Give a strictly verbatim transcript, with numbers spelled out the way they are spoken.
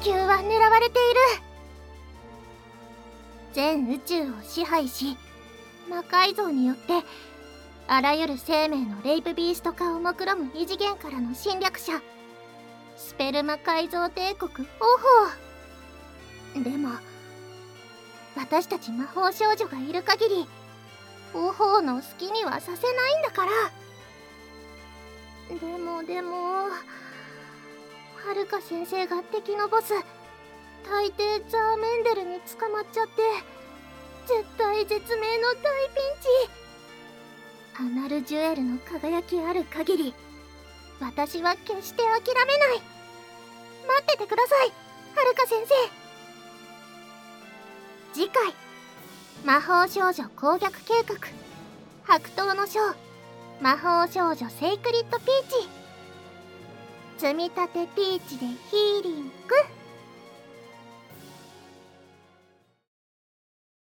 球は狙われている。全宇宙を支配し、魔改造によってあらゆる生命のレイプビースト化を目論む異次元からの侵略者、スペルマ改造帝国オホー。でも私たち魔法少女がいる限りオホーの好きにはさせないんだから。でもでもはるか先生が敵のボス大抵ザーメンデルに捕まっちゃって、絶対絶命の大ピンチ。アナルジュエルの輝きある限り私は決して諦めない。待っててください、はるか先生。次回、魔法少女攻略計画、白桃の章、魔法少女セイクリッドピーチ。積み立てピーチでヒーリング。